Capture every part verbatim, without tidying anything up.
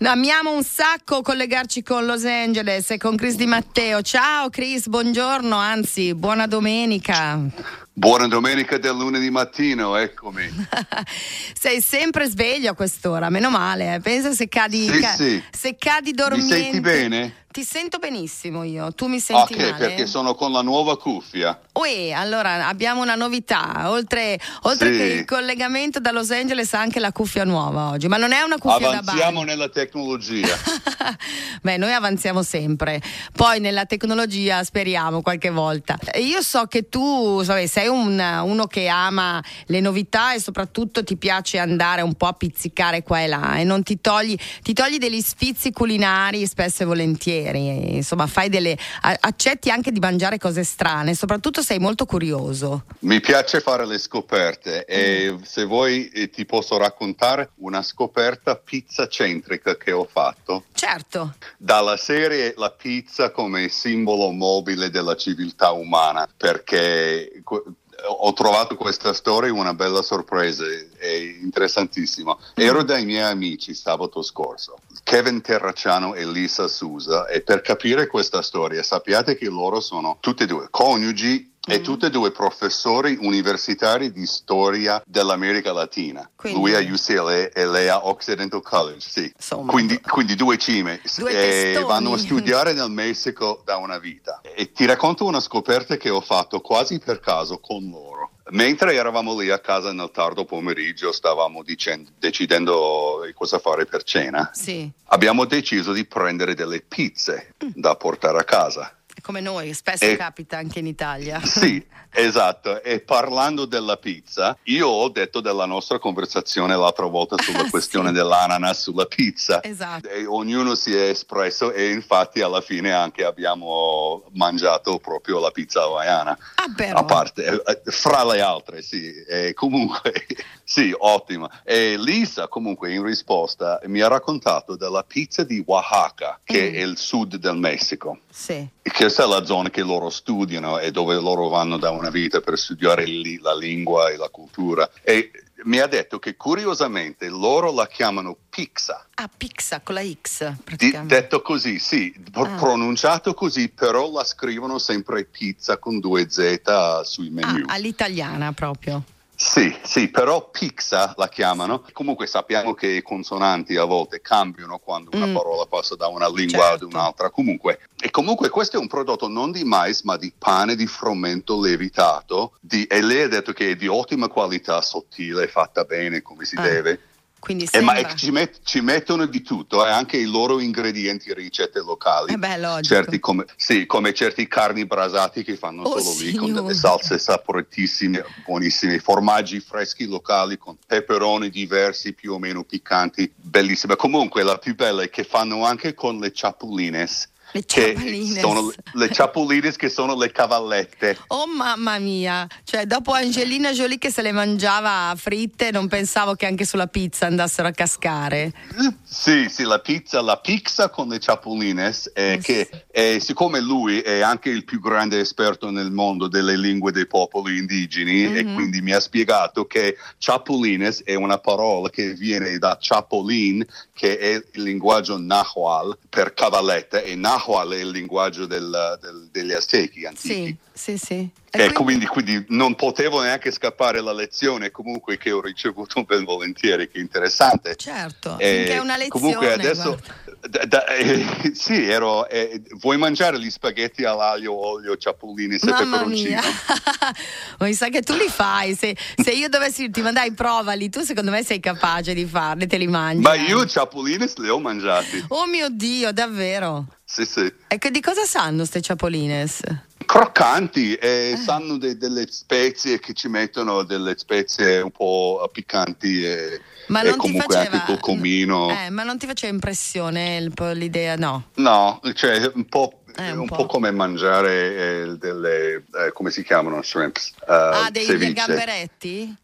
Amiamo un sacco collegarci con Los Angeles e con Chris Di Matteo. Ciao Chris, buongiorno, anzi buona domenica. Buona domenica del lunedì mattino, eccomi. Sei sempre sveglio a quest'ora, meno male. Eh. Pensa se cadi, sì, ca- sì. se cadi dormiente. Mi senti bene? Ti sento benissimo io, tu mi senti okay, male? Ok, perché sono con la nuova cuffia. Uè, allora abbiamo una novità, oltre, oltre sì. che il collegamento da Los Angeles anche la cuffia nuova oggi, ma non è una cuffia Avanziamo da bagno. Avanziamo nella tecnologia. Beh, noi avanziamo sempre, poi nella tecnologia speriamo qualche volta. Io so che tu sai, sei un, uno che ama le novità e soprattutto ti piace andare un po' a pizzicare qua e là e non ti togli, ti togli degli sfizi culinari spesso e volentieri. Insomma, fai delle accetti anche di mangiare cose strane, soprattutto sei molto curioso. Mi piace fare le scoperte e mm. se vuoi eh, ti posso raccontare una scoperta pizza centrica che ho fatto. Certo. Dalla serie la pizza come simbolo mobile della civiltà umana, perché ho trovato questa storia una bella sorpresa, è interessantissima. Ero dai miei amici sabato scorso, Kevin Terracciano e Lisa Sousa, e per capire questa storia sappiate che loro sono tutti e due coniugi e mm. tutti e due professori universitari di storia dell'America Latina. Quindi, lui a U C L A e lei a Occidental College, sì. Quindi, quindi due cime due e vanno a studiare nel Messico da una vita. E ti racconto una scoperta che ho fatto quasi per caso con loro. Mentre eravamo lì a casa nel tardo pomeriggio, stavamo dicendo, decidendo cosa fare per cena. Sì. Abbiamo deciso di prendere delle pizze mm. da portare a casa. Come noi, spesso e, capita anche in Italia. Sì, esatto. E parlando della pizza, io ho detto della nostra conversazione l'altra volta sulla questione sì. dell'ananas sulla pizza. Esatto. E ognuno si è espresso e infatti alla fine anche abbiamo mangiato proprio la pizza hawaiana. Ah, però. A parte, fra le altre, sì. E comunque, sì, ottima. E Lisa, comunque, in risposta, mi ha raccontato della pizza di Oaxaca, che mm. è il sud del Messico. Sì. Questa è la zona che loro studiano e dove loro vanno da una vita per studiare lì la lingua e la cultura. E mi ha detto che curiosamente loro la chiamano pizza. Ah, pizza con la X praticamente. Di, detto così, sì, ah. pronunciato così, però la scrivono sempre pizza con due Z sui menu. Ah, all'italiana proprio. Sì, sì, però pizza la chiamano. Comunque sappiamo che i consonanti a volte cambiano quando una mm. parola passa da una lingua certo. ad un'altra. Comunque, e comunque questo è un prodotto non di mais, ma di pane di frumento lievitato. Di, e lei ha detto che è di ottima qualità, sottile, fatta bene come si ah. deve. Quindi sembra... eh, ma ci, met- ci mettono di tutto, eh, anche i loro ingredienti e ricette locali. Eh beh, logico. Certi come, sì, come certi carni brasati che fanno oh, solo lì, signor. con delle salse saporitissime, buonissime, formaggi freschi locali con peperoni diversi, più o meno piccanti, bellissime. Comunque la più bella è che fanno anche con le ciappulines. Le ciappolines. Che sono le ciappolines che sono le cavallette. Oh mamma mia, cioè dopo Angelina Jolie che se le mangiava fritte non pensavo che anche sulla pizza andassero a cascare. Sì, sì, la pizza, la pizza con le ciappolines eh, oh, che sì. eh, siccome lui è anche il più grande esperto nel mondo delle lingue dei popoli indigeni mm-hmm. e quindi mi ha spiegato che ciappolines è una parola che viene da chapulín, che è il linguaggio nahual per cavalletta, e nahual è il linguaggio del, del, degli aztechi antichi. Sì, sì, sì. E, e quindi... Quindi, quindi non potevo neanche scappare la lezione comunque che ho ricevuto ben volentieri, che interessante. Certo, e finché è una lezione. Comunque adesso da, da, eh, sì, ero eh, vuoi mangiare gli spaghetti all'aglio, olio, ciappolini e peperoncino? Ma mi sa che tu li fai, se, se io dovessi dirti ma dai provali, tu secondo me sei capace di farli, te li mangi. Ma io ciappolini li ho mangiati. Oh mio Dio, davvero? Sì, sì. E che, di cosa sanno ste ciapolines? Croccanti, e eh. sanno de, delle spezie che ci mettono, delle spezie un po' piccanti e, ma e non comunque ti faceva, anche col comino. Eh, ma non ti faceva impressione il, l'idea, no? No, cioè un po', eh, un, un po'. po' come mangiare eh, delle, eh, come si chiamano, shrimps? Uh, ah, dei, dei ceviche. gamberetti?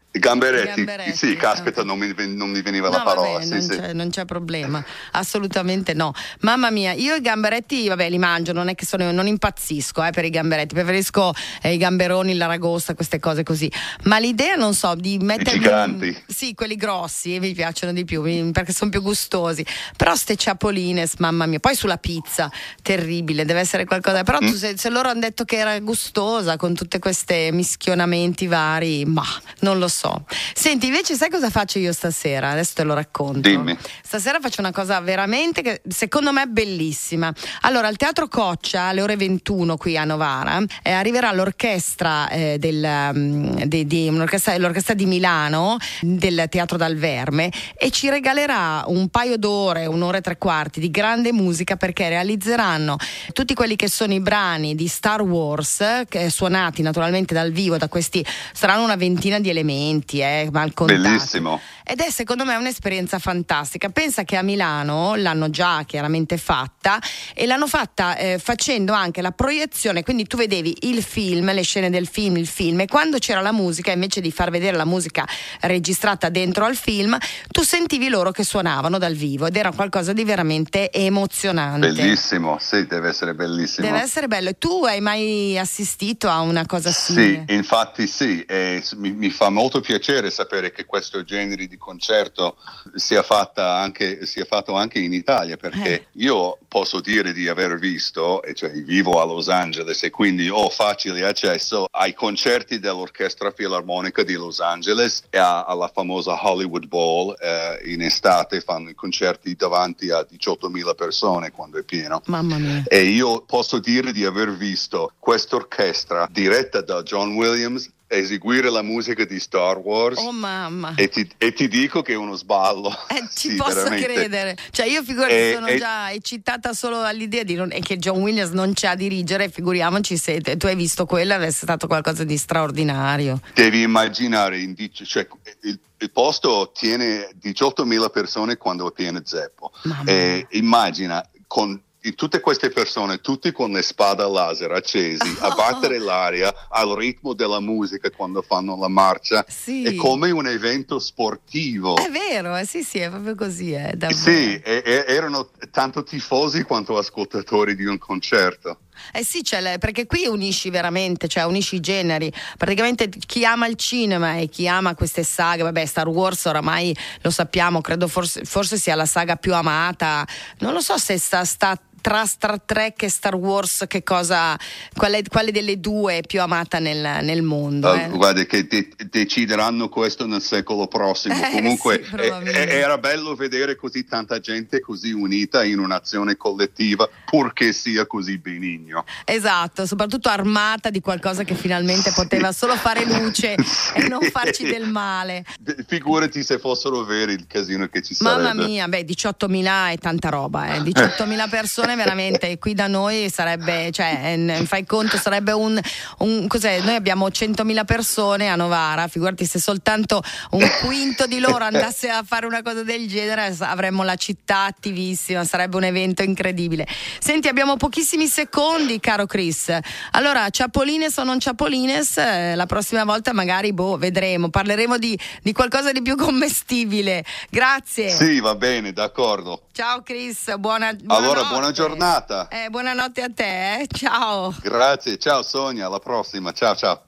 I gamberetti, gamberetti, sì, caspita, no. non mi, non mi veniva No, la parola. vabbè, sì, non, sì. c'è, non c'è problema, assolutamente no. Mamma mia, io i gamberetti, vabbè, li mangio, non è che sono, non impazzisco eh, per i gamberetti, preferisco eh, i gamberoni, l'aragosta, queste cose così. Ma l'idea, non so, di mettermi... I giganti. Sì, quelli grossi, mi piacciono di più, mi, perché sono più gustosi. Però ste ciapolines, mamma mia, poi sulla pizza, terribile, deve essere qualcosa. Però Mm. tu, se, se loro hanno detto che era gustosa, con tutte queste mischionamenti vari, ma non lo so. Senti, invece sai cosa faccio io stasera? Adesso te lo racconto. Dimmi. Stasera faccio una cosa veramente che secondo me è bellissima. Allora, al Teatro Coccia alle ore ventuno qui a Novara eh, arriverà l'orchestra eh, del, um, di, di, un'orchestra, l'orchestra di Milano del Teatro Dal Verme e ci regalerà un paio d'ore, un'ora e tre quarti di grande musica, perché realizzeranno tutti quelli che sono i brani di Star Wars che suonati naturalmente dal vivo da questi, saranno una ventina di elementi eh, mal contati. Bellissimo. Ed è secondo me un'esperienza fantastica. Pensa che a Milano l'hanno già chiaramente fatta e l'hanno fatta eh, facendo anche la proiezione, quindi tu vedevi il film, le scene del film, il film, e quando c'era la musica, invece di far vedere la musica registrata dentro al film, tu sentivi loro che suonavano dal vivo ed era qualcosa di veramente emozionante. Bellissimo, sì, deve essere bellissimo. Deve essere bello. E tu hai mai assistito a una cosa Sì, simile? infatti sì, e mi, mi fa molto piacere sapere che questo genere di concerto sia, fatta anche, sia fatto anche in Italia, perché Eh. io posso dire di aver visto, e cioè vivo a Los Angeles e quindi ho facile accesso ai concerti dell'Orchestra Filarmonica di Los Angeles e a, alla famosa Hollywood Bowl. Eh, in estate fanno i concerti davanti a diciottomila persone quando è pieno. Mamma mia. E io posso dire di aver visto quest'orchestra diretta da John Williams eseguire la musica di Star Wars. Oh mamma. E ti, e ti dico che è uno sballo. Eh, ci Sì, posso veramente. credere. Cioè io figurati E- sono e- già eccitata solo all'idea di non, e che John Williams non c'è a dirigere, figuriamoci se te- tu hai visto quella, è stato qualcosa di straordinario. Devi immaginare, in dic- cioè, il, il posto tiene diciottomila persone quando è pieno zeppo. Mamma E immagina con di tutte queste persone, tutti con le spade laser accesi, a battere l'aria al ritmo della musica quando fanno la marcia. Sì. È come un evento sportivo. È vero, eh, sì sì, è proprio così, è davvero. Sì, e- e- erano tanto tifosi quanto ascoltatori di un concerto. Eh sì, c'è le- perché qui unisci veramente, cioè unisci i generi. Praticamente chi ama il cinema e chi ama queste saghe, vabbè, Star Wars oramai lo sappiamo, credo forse, forse sia la saga più amata. Non lo so se sta, sta tra Star Trek e Star Wars, che cosa, quale, quale delle due è più amata nel, nel mondo? Uh, Eh? guarda che de- decideranno questo nel secolo prossimo. Eh, Comunque sì, eh, probabilmente. eh, era bello vedere così tanta gente così unita in un'azione collettiva, purché sia così benigno. Esatto, soprattutto armata di qualcosa che finalmente poteva solo fare luce e non farci del male. De- Figurati se fossero veri il casino che ci Mamma sarebbe. mia, beh, diciottomila è tanta roba, eh. diciottomila persone veramente qui da noi sarebbe, cioè, eh, fai conto, sarebbe un, un cos'è? Noi abbiamo centomila persone a Novara, figurati se soltanto un quinto di loro andasse a fare una cosa del genere, avremmo la città attivissima, sarebbe un evento incredibile. Senti, abbiamo pochissimi secondi, caro Chris. Allora, ciapolines o non ciapolines, eh, la prossima volta magari, boh, vedremo, parleremo di, di qualcosa di più commestibile. Grazie. Sì, va bene, d'accordo. Ciao Chris, buona, Allora, buonanotte. buona giornata. Eh, buonanotte a te, eh. Ciao. Grazie, ciao Sonia, alla prossima. Ciao, ciao.